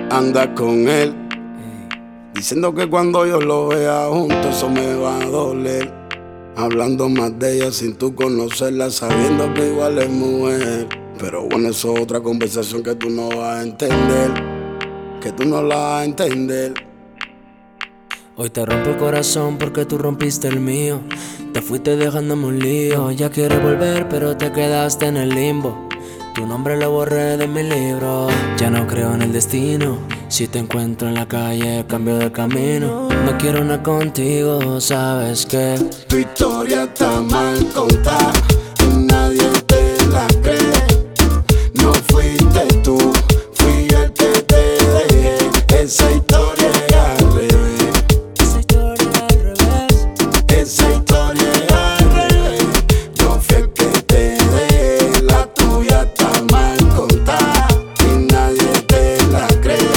anda con él, diciendo que cuando yo lo vea junto eso me va a doler. Hablando más de ella sin tú conocerla, sabiendo que igual es mujer. Pero bueno, eso es otra conversación que tú no vas a entender, que tú no la vas a entender. Hoy te rompo el corazón porque tú rompiste el mío. Te fuiste dejándome un lío. Ya quieres volver pero te quedaste en el limbo. Tu nombre lo borré de mi libro. Ya no creo en el destino. Si te encuentro en la calle cambio de camino. No quiero nada contigo, sabes que tu historia está mal contada y nadie te la cree. No fuiste tú, fui el que te dejé. Esa historia es al revés. Esa historia es al revés. Esa historia es al revés. Yo fui el que te dejé. La tuya está mal contada y nadie te la cree.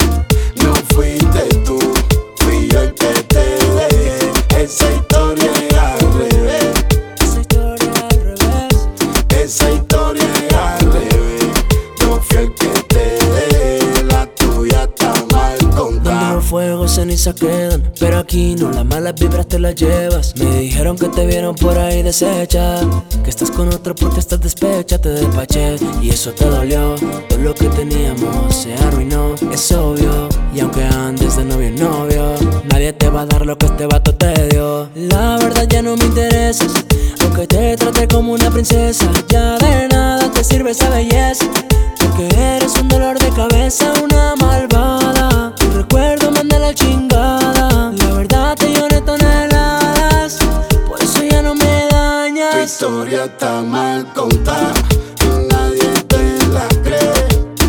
No fuiste tú, fui yo el que te dejé. Esa historia es al revés. Esa historia es al revés. Esa historia es al revés. Yo fui el que te dejé. La tuya está mal contada. Donde los fuegos cenizas quedan, pero aquí no, las malas vibras te las llevas. Me dijeron que te vieron por ahí deshecha, que estás con otro porque estás despecha. Te despaché y eso te dolió. Todo lo que teníamos se arruinó, es obvio. Y aunque andes de novio en novio, nadie te va a dar lo que este vato te dio. La verdad ya no me interesas, aunque te trate como una princesa. Ya de nada te sirve esa belleza, porque eres un dolor de cabeza, una malvada. Tu recuerdo manda la chingada. La verdad te lloré toneladas, por eso ya no me dañas. Tu historia está mal contada y nadie te la cree.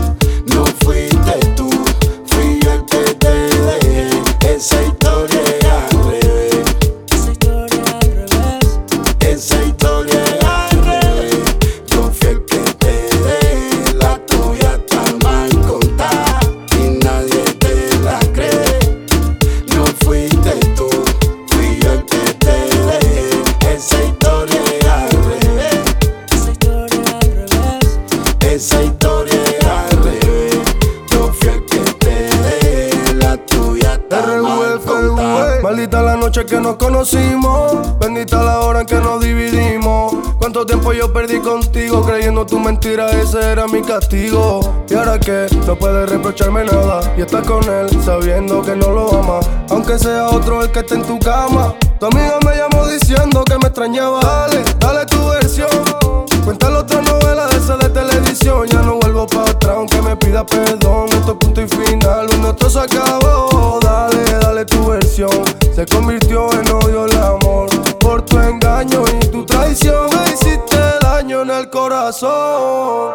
No fuiste tú, fui yo el que te dejé. Esa historia es al revés. Esa historia es al revés. Esa historia es al revés. Yo fui el que te dejé. La tuya está mal contada y nadie te la cree. No fuiste tú, fui yo el que te dejé. Esa historia es al revés. Esa historia es al revés. Esa historia es al revés. Yo fui el que te dejé. La tuya está mal contada. Maldita la noche que nos conocimos, bendita la hora en que nos dividimos. Cuánto tiempo yo perdí contigo, creyendo tu mentira, ese era mi castigo. Y ahora que no puedes reprocharme nada, y estás con él sabiendo que no lo amas, aunque sea otro el que esté en tu cama. Tu amiga me llamó diciendo que me extrañaba. Dale tu versión, cuéntale otra novela de esa de televisión. Ya no vuelvo para atrás aunque me pida perdón. Esto es punto y final, lo nuestro se acabó. Dale tu versión. Se convirtió en odio el amor por tu engaño y tu traición. Me hiciste daño en el corazón.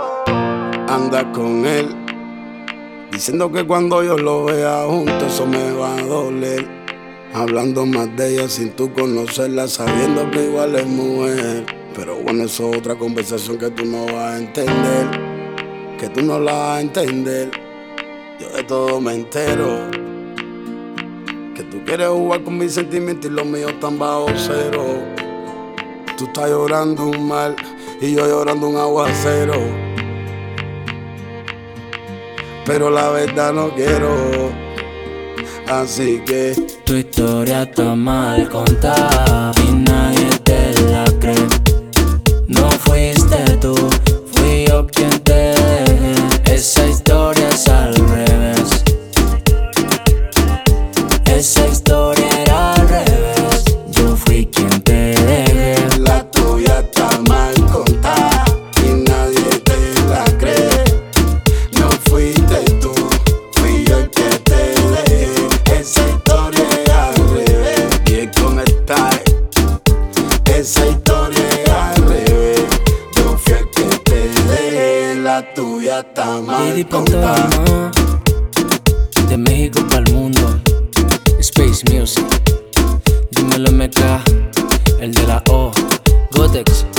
Anda con él, diciendo que cuando yo lo vea junto eso me va a doler. Hablando más de ella sin tú conocerla, sabiendo que igual es mujer. Pero bueno, eso es otra conversación que tú no vas a entender, que tú no la vas a entender. Yo de todo me entero, que tú quieres jugar con mis sentimientos y los míos están bajo cero. Tú estás llorando un mar y yo llorando un aguacero, pero la verdad no quiero, así que tu historia está mal contada y nadie te la cree. No fuiste tú, fui yo quien te dejé. Esa historia es al revés. Esa historia era al revés. Yo fui quien te dejé. la tuya está mal contada y nadie te la cree. No fuiste tú, fui yo el que te dejé. Esa historia es al revés. Y es con style. Esa historia es al revés. Yo fui el que te dejé. La tuya está mal contada. De México para el mundo, Space Music. Dímelo MK, el de la O, Gotex.